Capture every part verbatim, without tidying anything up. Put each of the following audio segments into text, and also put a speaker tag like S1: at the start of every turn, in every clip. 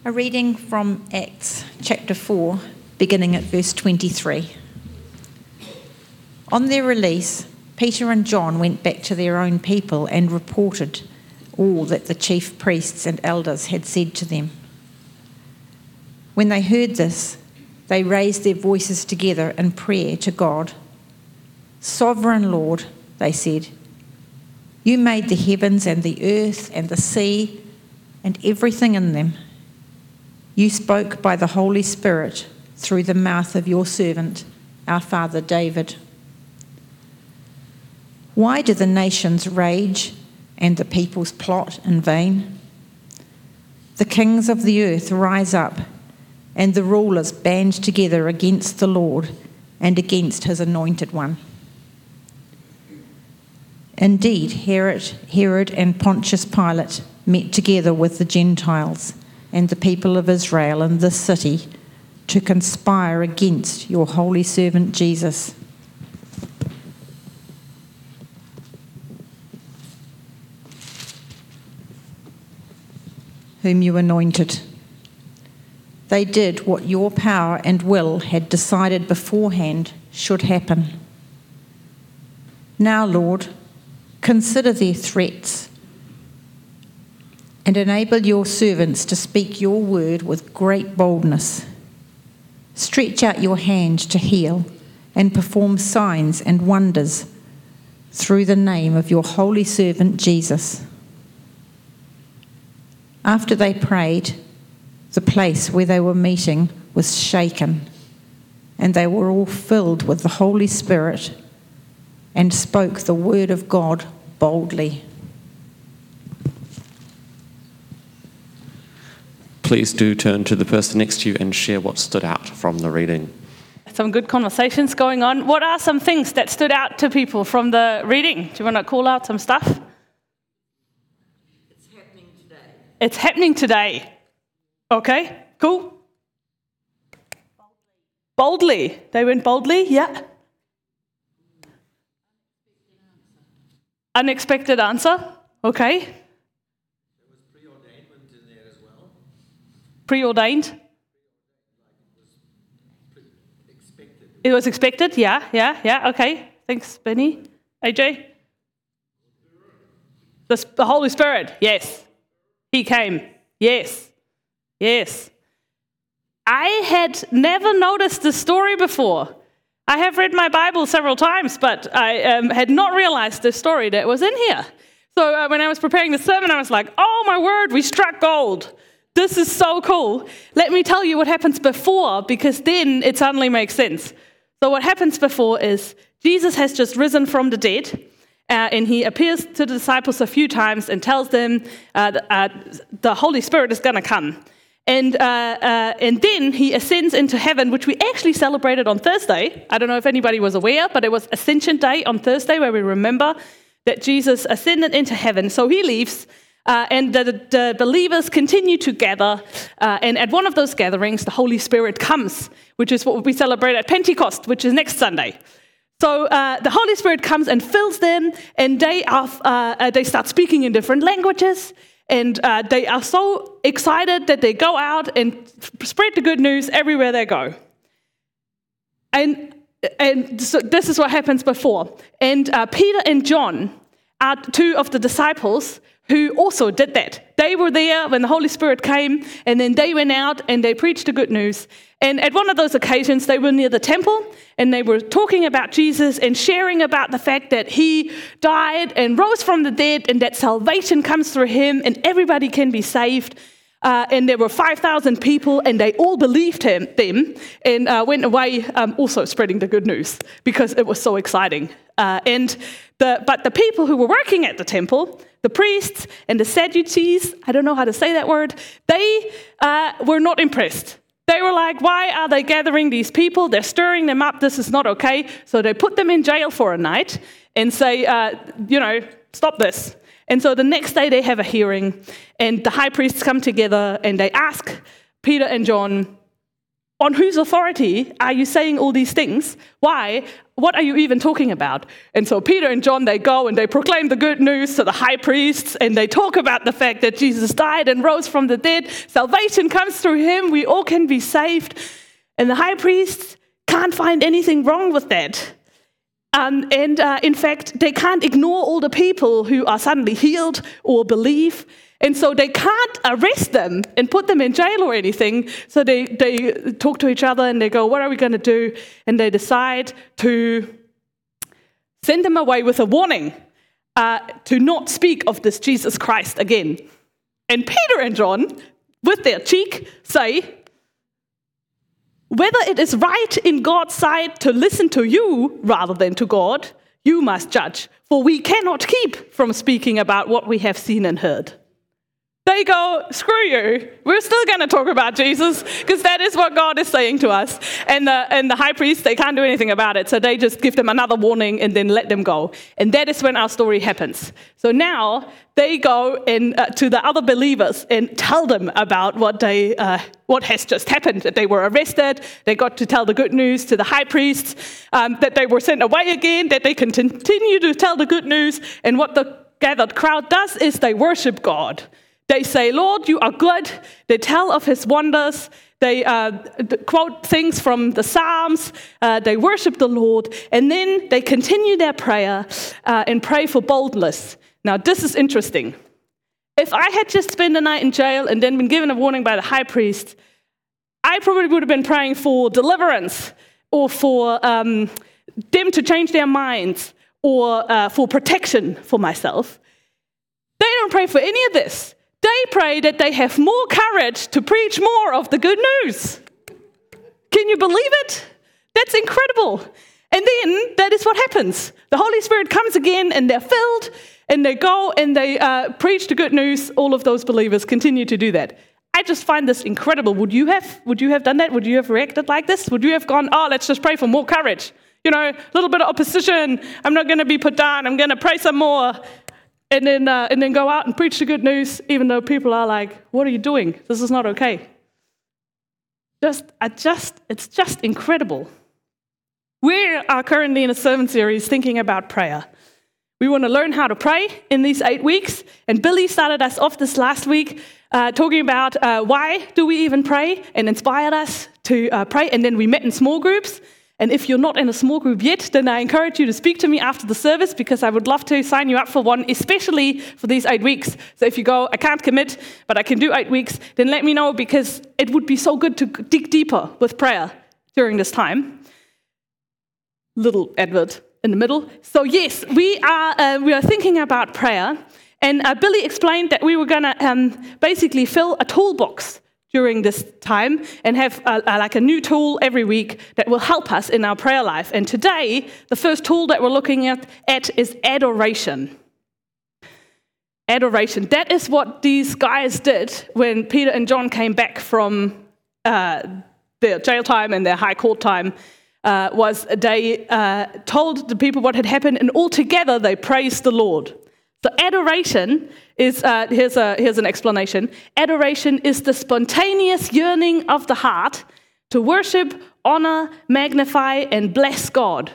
S1: A reading from Acts chapter four, beginning at verse twenty-three. On their release, Peter and John went back to their own people and reported all that the chief priests and elders had said to them. When they heard this, they raised their voices together in prayer to God. "Sovereign Lord," they said, "you made the heavens and the earth and the sea and everything in them. You spoke by the Holy Spirit through the mouth of your servant, our father David. Why do the nations rage and the peoples plot in vain? The kings of the earth rise up, and the rulers band together against the Lord and against his anointed one." Indeed, Herod, Herod and Pontius Pilate met together with the Gentiles and the people of Israel in this city to conspire against your holy servant Jesus. Whom you anointed. They did what your power and will had decided beforehand should happen. Now, Lord, consider their threats and enable your servants to speak your word with great boldness. Stretch out your hand to heal and perform signs and wonders through the name of your holy servant Jesus. After they prayed, the place where they were meeting was shaken, and they were all filled with the Holy Spirit and spoke the word of God boldly.
S2: Please do turn to the person next to you and share what stood out from the reading.
S3: Some good conversations going on. What are some things that stood out to people from the reading? Do you want to call out some stuff?
S1: It's happening today.
S3: It's happening today. Okay, cool. Boldly. Boldly. They went boldly, yeah. Unexpected answer. Okay. Preordained? It was expected, yeah, yeah, yeah, okay. Thanks, Benny. A J? The, the Holy Spirit, yes. He came, yes, yes. I had never noticed this story before. I have read my Bible several times, but I um, had not realized the story that was in here. So uh, when I was preparing the sermon, I was like, oh my word, we struck gold. This is so cool. Let me tell you what happens before, because then it suddenly makes sense. So what happens before is Jesus has just risen from the dead, uh, and he appears to the disciples a few times and tells them uh, uh, the Holy Spirit is going to come. And uh, uh, and then he ascends into heaven, which we actually celebrated on Thursday. I don't know if anybody was aware, but it was Ascension Day on Thursday, where we remember that Jesus ascended into heaven. So he leaves. Uh, and the, the believers continue to gather, uh, and at one of those gatherings, the Holy Spirit comes, which is what we celebrate at Pentecost, which is next Sunday. So uh, the Holy Spirit comes and fills them, and they are uh, they start speaking in different languages, and uh, they are so excited that they go out and spread the good news everywhere they go. And and so this is what happens before. And uh, Peter and John are two of the disciples who also did that. They were there when the Holy Spirit came, and then they went out and they preached the good news. And at one of those occasions, they were near the temple, and they were talking about Jesus and sharing about the fact that he died and rose from the dead, and that salvation comes through him, and everybody can be saved. Uh, and there were five thousand people, and they all believed him, them and uh, went away um, also spreading the good news because it was so exciting. Uh, and the, but the people who were working at the temple, the priests and the Sadducees, I don't know how to say that word, they uh, were not impressed. They were like, why are they gathering these people? They're stirring them up. This is not okay. So they put them in jail for a night and say, uh, you know, stop this. And so the next day they have a hearing, and the high priests come together and they ask Peter and John, on whose authority are you saying all these things? Why? What are you even talking about? And so Peter and John, they go and they proclaim the good news to the high priests, and they talk about the fact that Jesus died and rose from the dead. Salvation comes through him. We all can be saved. And the high priests can't find anything wrong with that. Um, and uh, in fact, they can't ignore all the people who are suddenly healed or believe. And so they can't arrest them and put them in jail or anything. So they, they talk to each other and they go, what are we going to do? And they decide to send them away with a warning uh, to not speak of this Jesus Christ again. And Peter and John, with their cheek, say, whether it is right in God's sight to listen to you rather than to God, you must judge, for we cannot keep from speaking about what we have seen and heard. They go, screw you, we're still going to talk about Jesus, because that is what God is saying to us. And the, and the high priests, they can't do anything about it, so they just give them another warning and then let them go. And that is when our story happens. So now they go in, uh, to the other believers and tell them about what they uh, what has just happened, that they were arrested, they got to tell the good news to the high priests, um, that they were sent away again, that they can continue to tell the good news. And what the gathered crowd does is they worship God. They say, Lord, you are good. They tell of his wonders. They uh, quote things from the Psalms. Uh, they worship the Lord. And then they continue their prayer uh, and pray for boldness. Now, this is interesting. If I had just spent the night in jail and then been given a warning by the high priest, I probably would have been praying for deliverance or for um, them to change their minds or uh, for protection for myself. They don't pray for any of this. They pray that they have more courage to preach more of the good news. Can you believe it? That's incredible. And then that is what happens. The Holy Spirit comes again and they're filled and they go and they uh, preach the good news. All of those believers continue to do that. I just find this incredible. Would you have, would you have done that? Would you have reacted like this? Would you have gone, oh, let's just pray for more courage? You know, a little bit of opposition. I'm not going to be put down. I'm going to pray some more. And then, uh, and then go out and preach the good news, even though people are like, what are you doing? This is not okay. Just, I just, it's just incredible. We are currently in a sermon series thinking about prayer. We want to learn how to pray in these eight weeks. And Billy started us off this last week uh, talking about uh, why do we even pray, and inspired us to uh, pray. And then we met in small groups. And if you're not in a small group yet, then I encourage you to speak to me after the service, because I would love to sign you up for one, especially for these eight weeks. So if you go, I can't commit, but I can do eight weeks, then let me know, because it would be so good to dig deeper with prayer during this time. Little advert in the middle. So yes, we are uh, we are thinking about prayer. And uh, Billy explained that we were going to um, basically fill a toolbox during this time and have a, a, like a new tool every week that will help us in our prayer life. And today, the first tool that we're looking at, at is adoration. Adoration. That is what these guys did when Peter and John came back from uh, their jail time and their high court time. Uh, was they uh, told the people what had happened, and all together they praised the Lord. So adoration is, uh, here's, a, here's an explanation. Adoration is the spontaneous yearning of the heart to worship, honor, magnify, and bless God.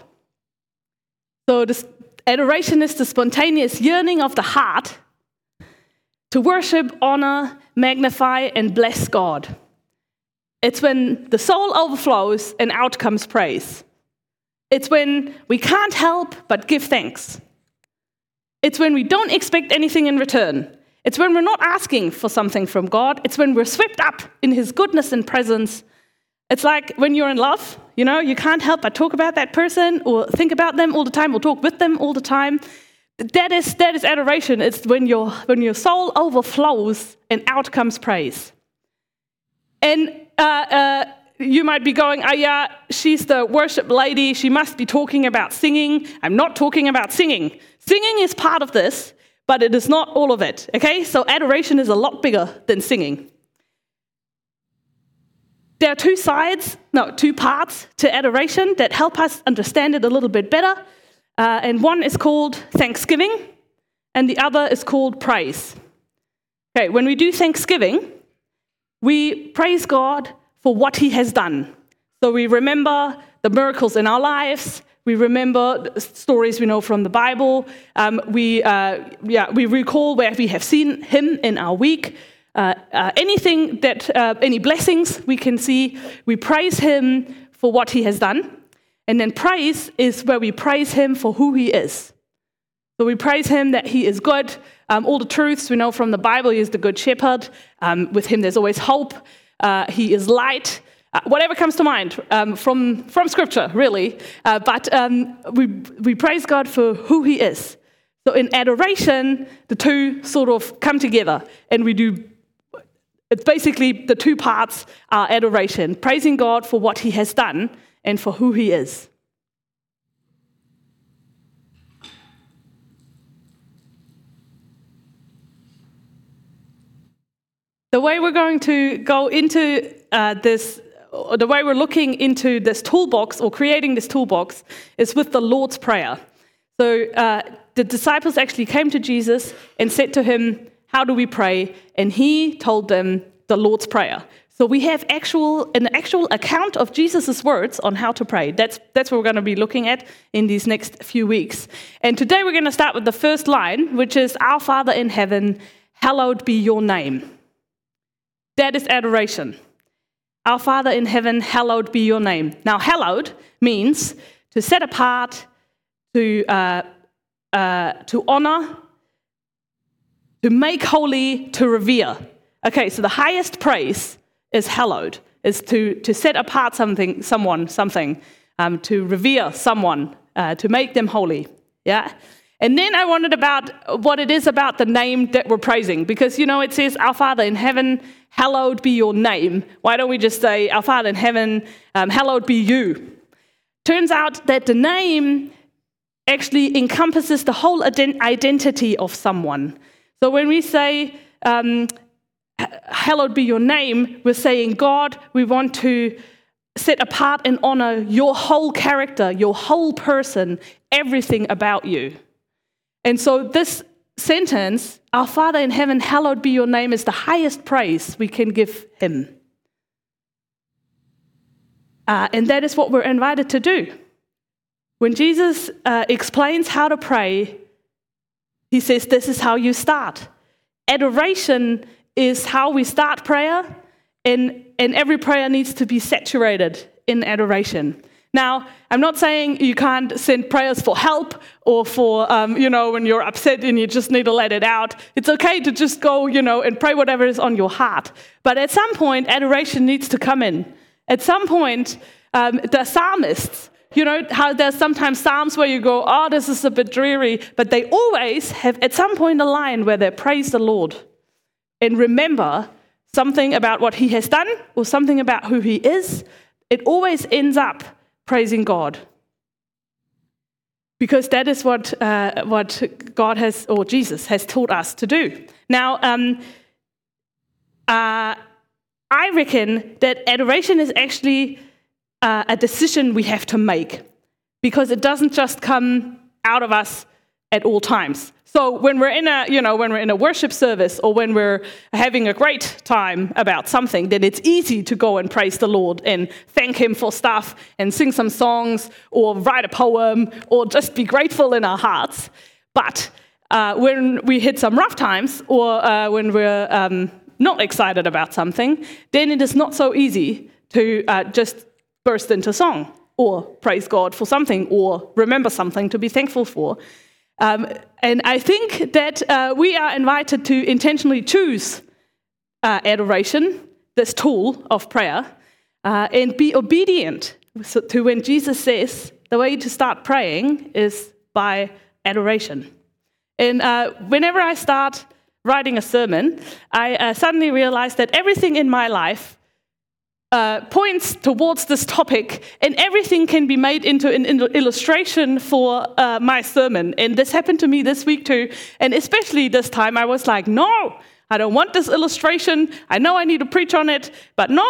S3: So this, adoration is the spontaneous yearning of the heart to worship, honor, magnify, and bless God. It's when the soul overflows and out comes praise. It's when we can't help but give thanks. It's when we don't expect anything in return. It's when we're not asking for something from God. It's when we're swept up in his goodness and presence. It's like when you're in love, you know, you can't help but talk about that person or think about them all the time or talk with them all the time. That is that is adoration. It's when your when your soul overflows and out comes praise. And uh, uh, you might be going, oh yeah, she's the worship lady. She must be talking about singing. I'm not talking about singing. Singing is part of this, but it is not all of it, okay? So adoration is a lot bigger than singing. There are two sides, no, two parts to adoration that help us understand it a little bit better. Uh, and one is called thanksgiving, and the other is called praise. Okay, when we do thanksgiving, we praise God for what he has done. So we remember the miracles in our lives. We remember the stories we know from the Bible. Um, we, uh, yeah, we recall where we have seen him in our week. Uh, uh, anything that, uh, any blessings we can see, we praise him for what he has done. And then praise is where we praise him for who he is. So we praise him that he is good. Um, all the truths we know from the Bible, he is the good shepherd. Um, with him there's always hope. Uh, he is light. Uh, whatever comes to mind um, from, from Scripture, really. Uh, but um, we, we praise God for who he is. So in adoration, the two sort of come together. And we do, it's basically the two parts are adoration. Praising God for what he has done and for who he is. The way we're going to go into uh, this, or the way we're looking into this toolbox or creating this toolbox is with the Lord's Prayer. So uh, the disciples actually came to Jesus and said to him, how do we pray? And he told them the Lord's Prayer. So we have actual an actual account of Jesus' words on how to pray. That's, that's what we're going to be looking at in these next few weeks. And today we're going to start with the first line, which is, Our Father in heaven, hallowed be your name. That is adoration. Our Father in heaven, hallowed be your name. Now, hallowed means to set apart, to uh, uh, to honor, to make holy, to revere. Okay, so the highest praise is hallowed, is to, to set apart something, someone, something, um, to revere someone, uh, to make them holy. Yeah. And then I wondered about what it is about the name that we're praising. Because, you know, it says, Our Father in heaven, hallowed be your name. Why don't we just say, Our Father in heaven, um, hallowed be you? Turns out that the name actually encompasses the whole ident- identity of someone. So when we say, um, hallowed be your name, we're saying, God, we want to set apart and honor your whole character, your whole person, everything about you. And so this sentence, Our Father in heaven, hallowed be your name, is the highest praise we can give him. Uh, and that is what we're invited to do. When Jesus uh, explains how to pray, he says, this is how you start. Adoration is how we start prayer, and, and every prayer needs to be saturated in adoration. Now, I'm not saying you can't send prayers for help or for, um, you know, when you're upset and you just need to let it out. It's okay to just go, you know, and pray whatever is on your heart. But at some point, adoration needs to come in. At some point, um, the psalmists, you know, how there's sometimes psalms where you go, oh, this is a bit dreary. But they always have, at some point, a line where they praise the Lord and remember something about what he has done or something about who he is. It always ends up praising God, because that is what uh, what God has, or Jesus has taught us to do. Now, um, uh, I reckon that adoration is actually uh, a decision we have to make, because it doesn't just come out of us at all times. So when we're in a, you know, when we're in a worship service, or when we're having a great time about something, then it's easy to go and praise the Lord and thank him for stuff and sing some songs or write a poem or just be grateful in our hearts. But uh, when we hit some rough times, or uh, when we're um, not excited about something, then it is not so easy to uh, just burst into song or praise God for something or remember something to be thankful for. Um, and I think that uh, we are invited to intentionally choose uh, adoration, this tool of prayer, uh, and be obedient to when Jesus says the way to start praying is by adoration. And uh, whenever I start writing a sermon, I uh, suddenly realize that everything in my life Uh, points towards this topic, and everything can be made into an illustration for uh, my sermon. And this happened to me this week too, and especially this time I was like, no, I don't want this illustration. I know I need to preach on it, but no.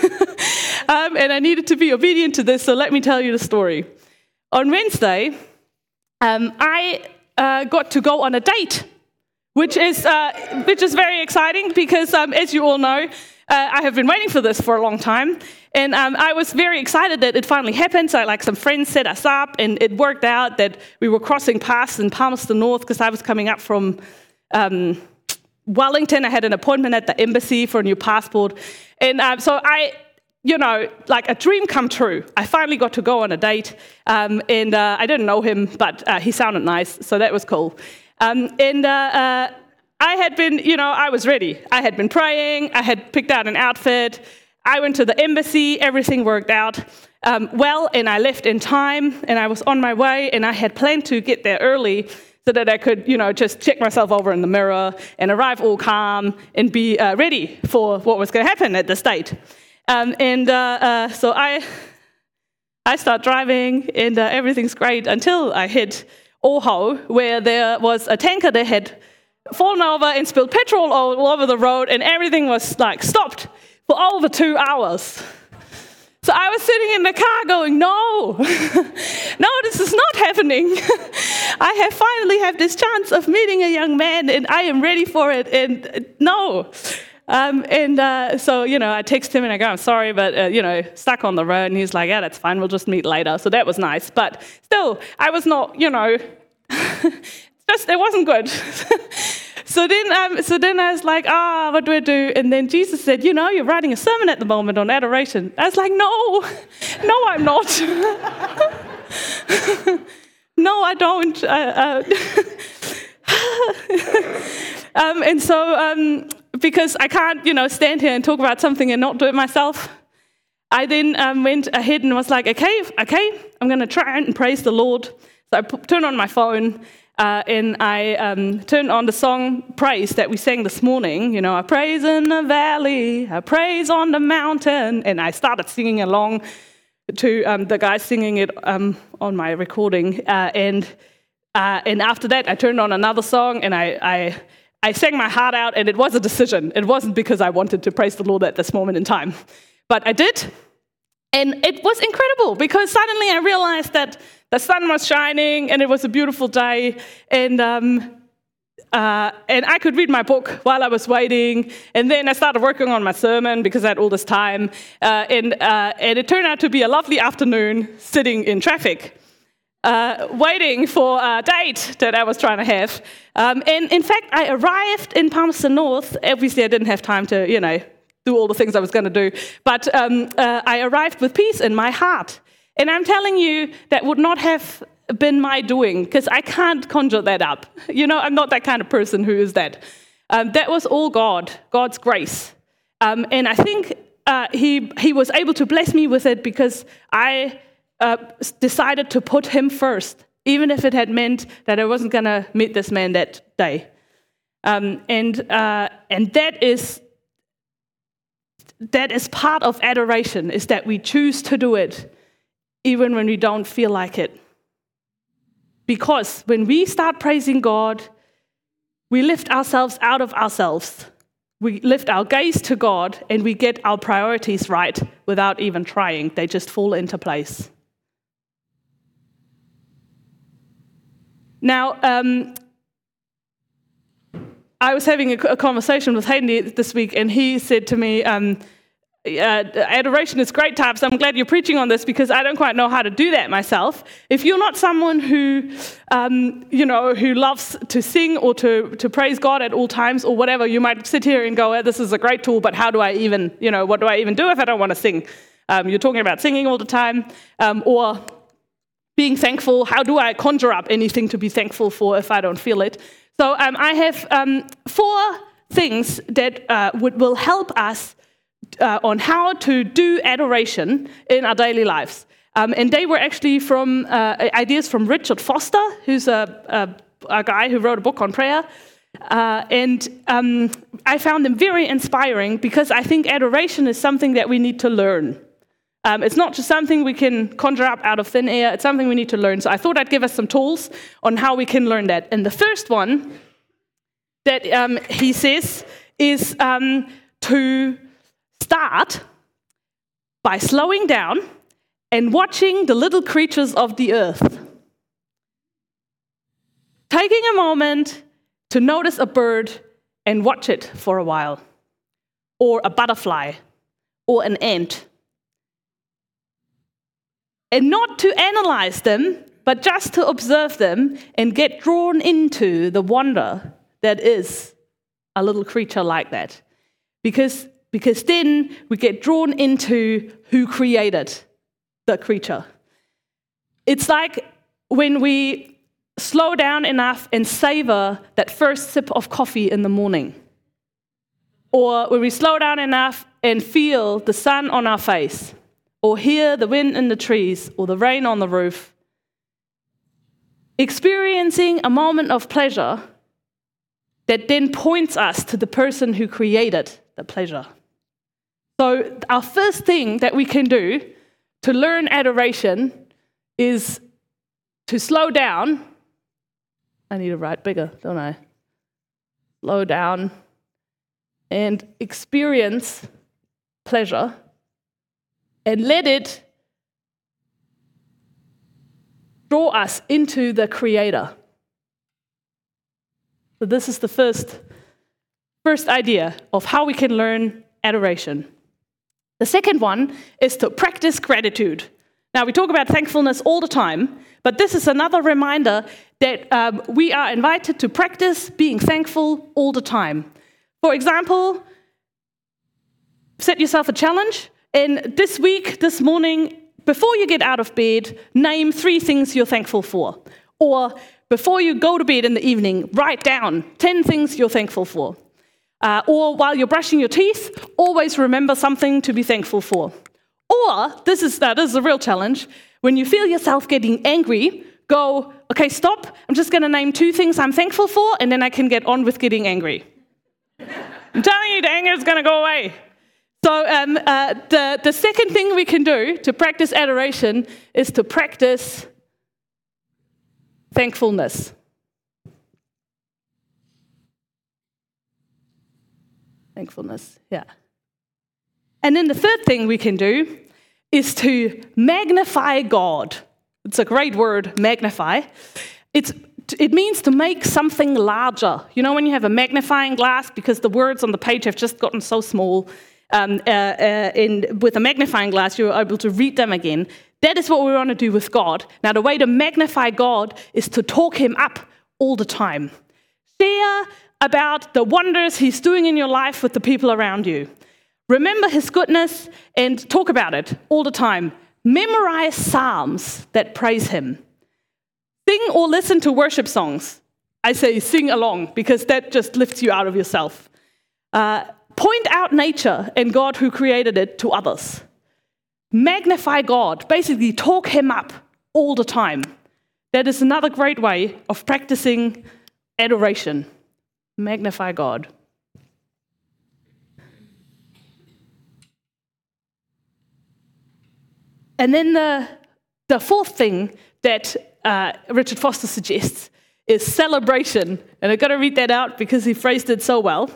S3: um, and I needed to be obedient to this, so let me tell you the story. On Wednesday, um, I uh, got to go on a date, which is uh, which is very exciting because, um, as you all know, uh, I have been waiting for this for a long time, and um, I was very excited that it finally happened. So, like, some friends set us up, and it worked out that we were crossing paths in Palmerston North because I was coming up from um, Wellington. I had an appointment at the embassy for a new passport, and um, so I, you know, like a dream come true. I finally got to go on a date, um, and uh, I didn't know him, but uh, he sounded nice, so that was cool. Um, and uh, uh, I had been, you know, I was ready. I had been praying. I had picked out an outfit. I went to the embassy. Everything worked out um, well, and I left in time, and I was on my way, and I had planned to get there early so that I could, you know, just check myself over in the mirror and arrive all calm and be uh, ready for what was going to happen at the date. Um, and uh, uh, so I, I start driving, and uh, everything's great until I hit Oho, where there was a tanker that had fallen over and spilled petrol all over the road, and everything was like stopped for over two hours. So I was sitting in the car going, no, no, this is not happening. I have finally have this chance of meeting a young man, and I am ready for it, and uh, no. Um, and uh, so, you know, I text him and I go, I'm sorry, but, uh, you know, stuck on the road. And he's like, yeah, that's fine. We'll just meet later. So that was nice. But still, I was not, you know, just, it wasn't good. So then, um, so then I was like, ah, oh, what do I do? And then Jesus said, you know, you're writing a sermon at the moment on adoration. I was like, no, no, I'm not. No, I don't. Uh, uh, um, and so, um, because I can't, you know, stand here and talk about something and not do it myself, I then um, went ahead and was like, okay, okay, I'm going to try and praise the Lord. So I put, turned on my phone. Uh, and I um, turned on the song Praise that we sang this morning. You know, I praise in the valley, I praise on the mountain. And I started singing along to um, the guy singing it um, on my recording. Uh, and uh, and after that, I turned on another song, and I, I, I sang my heart out, and it was a decision. It wasn't because I wanted to praise the Lord at this moment in time. But I did. And it was incredible, because suddenly I realized that the sun was shining, and it was a beautiful day, and um, uh, and I could read my book while I was waiting. And then I started working on my sermon because I had all this time, uh, and uh, and it turned out to be a lovely afternoon sitting in traffic, uh, waiting for a date that I was trying to have. Um, and in fact, I arrived in Palmerston North. Obviously, I didn't have time to, you know, do all the things I was going to do, but um, uh, I arrived with peace in my heart. And I'm telling you, that would not have been my doing, because I can't conjure that up. You know, I'm not that kind of person who is that. Um, that was all God, God's grace. Um, and I think uh, he, he was able to bless me with it because I uh, decided to put him first, even if it had meant that I wasn't going to meet this man that day. Um, and uh, and that is that is part of adoration, is that we choose to do it even when we don't feel like it. Because when we start praising God, we lift ourselves out of ourselves. We lift our gaze to God, and we get our priorities right without even trying. They just fall into place. Now, um, I was having a, a conversation with Hayden this week, and he said to me, um, Uh, adoration is great, Tabs. I'm glad you're preaching on this, because I don't quite know how to do that myself. If you're not someone who, um, you know, who loves to sing or to, to praise God at all times or whatever, you might sit here and go, oh, this is a great tool, but how do I even, you know, what do I even do if I don't want to sing? Um, you're talking about singing all the time, um, or being thankful. How do I conjure up anything to be thankful for if I don't feel it? So um, I have um, four things that uh, would, will help us Uh, on how to do adoration in our daily lives. Um, and they were actually from uh, ideas from Richard Foster, who's a, a, a guy who wrote a book on prayer. Uh, and um, I found them very inspiring, because I think adoration is something that we need to learn. Um, it's not just something we can conjure up out of thin air, it's something we need to learn. So I thought I'd give us some tools on how we can learn that. And the first one that um, he says is um, to start by slowing down and watching the little creatures of the earth. Taking a moment to notice a bird and watch it for a while. or a butterfly, or an ant. And not to analyze them, but just to observe them and get drawn into the wonder that is a little creature like that. Because, because then we get drawn into who created the creature. It's like when we slow down enough and savor that first sip of coffee in the morning. Or when we slow down enough and feel the sun on our face, or hear the wind in the trees, or the rain on the roof. Experiencing a moment of pleasure that then points us to the person who created the pleasure. So our first thing that we can do to learn adoration is to slow down. I need to write bigger, don't I? Slow down and experience pleasure and let it draw us into the Creator. So this is the first, first idea of how we can learn adoration. The second one is to practice gratitude. Now, we talk about thankfulness all the time, but this is another reminder that um, we are invited to practice being thankful all the time. For example, set yourself a challenge, and this week, this morning, before you get out of bed, name three things you're thankful for. Or before you go to bed in the evening, write down ten things you're thankful for. Uh, or while you're brushing your teeth, always remember something to be thankful for. Or, this is, uh, this is a real challenge, when you feel yourself getting angry, go, okay, stop, I'm just going to name two things I'm thankful for, and then I can get on with getting angry. I'm telling you, the anger is going to go away. So um, uh, the, the second thing we can do to practice adoration is to practice thankfulness. Thankfulness, yeah. And then the third thing we can do is to magnify God. It's a great word, magnify. It's, it means to make something larger. You know when you have a magnifying glass, because the words on the page have just gotten so small, um, uh, uh, in, with a magnifying glass you're able to read them again. That is what we want to do with God. Now the way to magnify God is to talk him up all the time. Share about the wonders he's doing in your life with the people around you. Remember his goodness and talk about it all the time. Memorize psalms that praise him. Sing or listen to worship songs. I say sing along because that just lifts you out of yourself. Uh, point out nature and God who created it to others. Magnify God. Basically, talk him up all the time. That is another great way of practicing adoration. Magnify God. And then the, the fourth thing that uh, Richard Foster suggests is celebration. And I've got to read that out because he phrased it so well.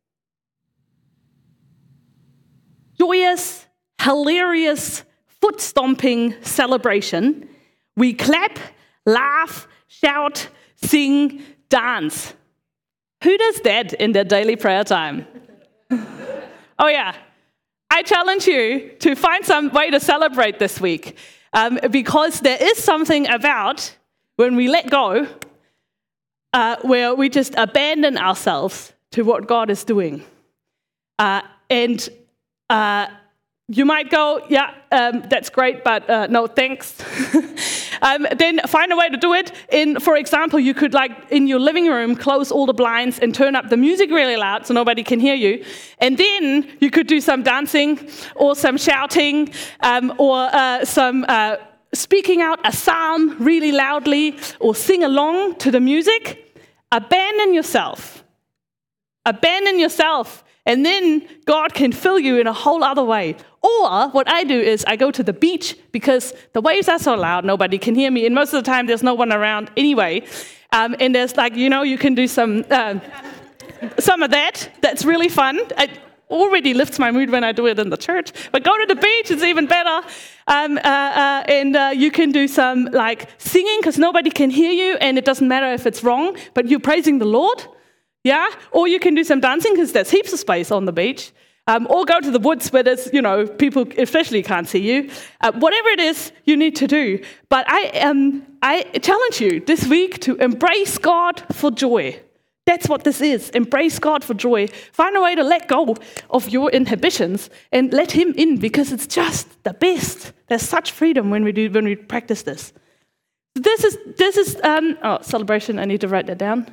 S3: Joyous, hilarious, foot-stomping celebration. We clap, laugh, shout, sing, dance. Who does that in their daily prayer time? Oh yeah, I challenge you to find some way to celebrate this week, um, because there is something about when we let go, uh, where we just abandon ourselves to what God is doing. Uh, and uh, you might go, yeah, um, that's great, but uh, no thanks. Um, then find a way to do it. In, for example, you could, like, in your living room, close all the blinds and turn up the music really loud so nobody can hear you. And then you could do some dancing or some shouting um, or uh, some uh, speaking out a psalm really loudly or sing along to the music. Abandon yourself. Abandon yourself. And then God can fill you in a whole other way. Or what I do is I go to the beach because the waves are so loud, nobody can hear me. And most of the time, there's no one around anyway. Um, and there's like, you know, you can do some uh, some of that. That's really fun. It already lifts my mood when I do it in the church. But go to the beach, it's even better. Um, uh, uh, and uh, you can do some like singing because nobody can hear you. And it doesn't matter if it's wrong, but you're praising the Lord. Yeah, or you can do some dancing because there's heaps of space on the beach. Um, or go to the woods where there's, you know, people especially can't see you. Uh, whatever it is you need to do. But I, um, I challenge you this week to embrace God for joy. That's what this is. Embrace God for joy. Find a way to let go of your inhibitions and let him in, because it's just the best. There's such freedom when we do when we practice this. This is this is um, oh celebration. I need to write that down.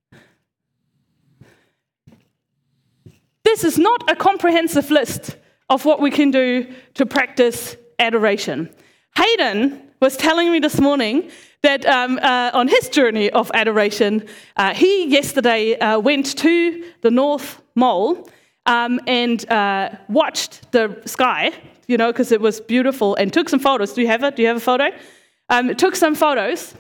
S3: This is not a comprehensive list of what we can do to practice adoration. Hayden was telling me this morning that um, uh, on his journey of adoration, uh, he yesterday uh, went to the North Mole um, and uh, watched the sky, you know, because it was beautiful, and took some photos. Do you have it? Do you have a photo? Um, took some photos.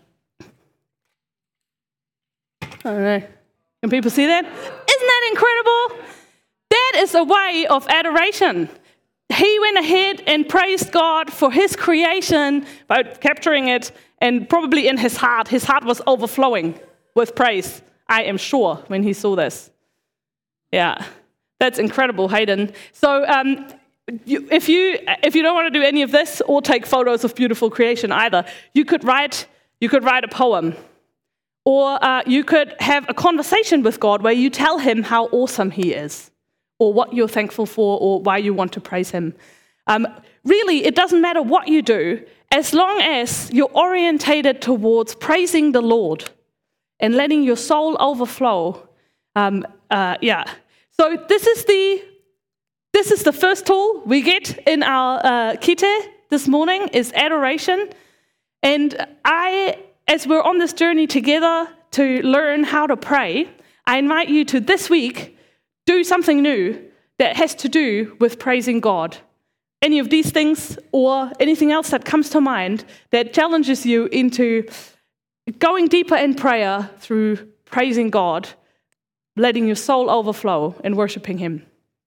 S3: I don't know. Can people see that? Isn't that incredible? That is a way of adoration. He went ahead and praised God for his creation by capturing it, and probably in his heart, his heart was overflowing with praise, I am sure, when he saw this. Yeah, that's incredible, Hayden. So um, you, if you if you don't want to do any of this or take photos of beautiful creation either, you could write you could write a poem, or uh, you could have a conversation with God where you tell him how awesome he is, or what you're thankful for, or why you want to praise him. Um, really, it doesn't matter what you do, as long as you're orientated towards praising the Lord and letting your soul overflow. Um, uh, yeah. So this is the this is the first tool we get in our uh, kite this morning, is adoration. And I, as we're on this journey together to learn how to pray, I invite you to this week do something new that has to do with praising God. Any of these things or anything else that comes to mind that challenges you into going deeper in prayer through praising God, letting your soul overflow and worshiping him.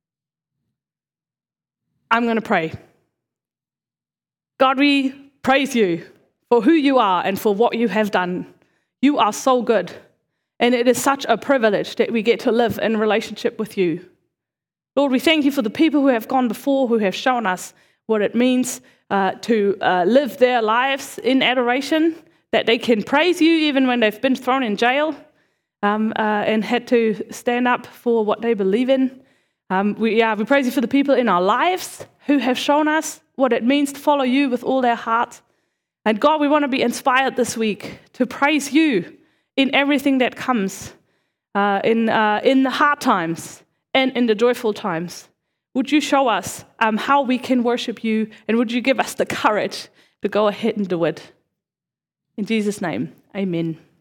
S3: I'm going to pray. God, we praise you for who you are and for what you have done. You are so good. And it is such a privilege that we get to live in relationship with you. Lord, we thank you for the people who have gone before, who have shown us what it means uh, to uh, live their lives in adoration, that they can praise you even when they've been thrown in jail um, uh, and had to stand up for what they believe in. Um, we, yeah, we praise you for the people in our lives who have shown us what it means to follow you with all their heart. And God, we want to be inspired this week to praise you in everything that comes, uh, in uh, in the hard times and in the joyful times. Would you show us um, how we can worship you, and would you give us the courage to go ahead and do it? In Jesus' name, amen.